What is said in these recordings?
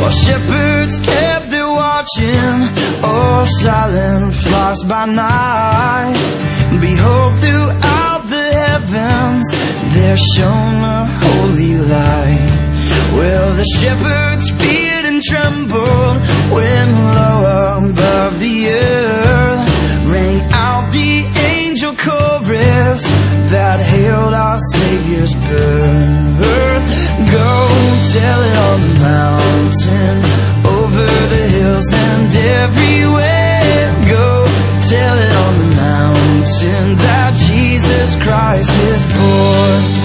while shepherds kept their watching, oh, silent flocks by night. Behold, throughout the heavens there shone a holy light. Well, the shepherds feared and trembled when low above the earth rang out the angel chorus that hailed our Savior's birth. Go tell it on the mountain, over the hills and everywhere. Go tell it on the mountain that Jesus Christ is born.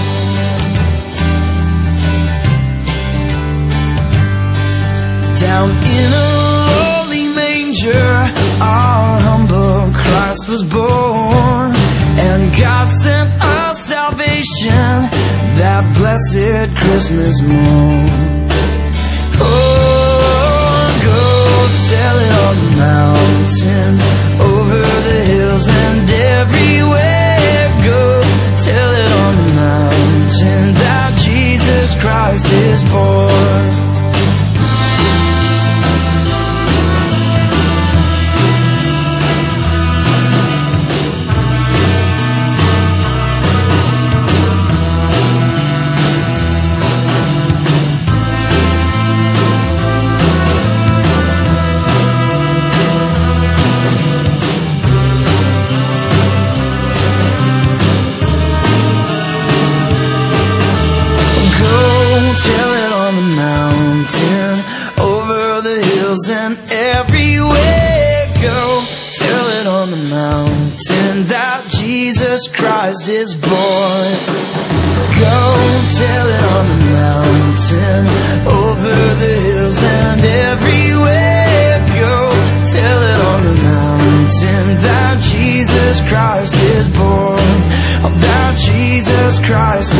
Down in a lowly manger, our humble Christ was born, and God sent us salvation that blessed Christmas morn. Oh, go tell it on the mountain, over the hills and everywhere. Go tell it on the mountain that Jesus Christ is born. Tell it on the mountain, over the hills and everywhere. Go tell it on the mountain that Jesus Christ is born. Go tell it on the mountain, over the hills and everywhere. Go tell it on the mountain that Jesus Christ is born. That Jesus Christ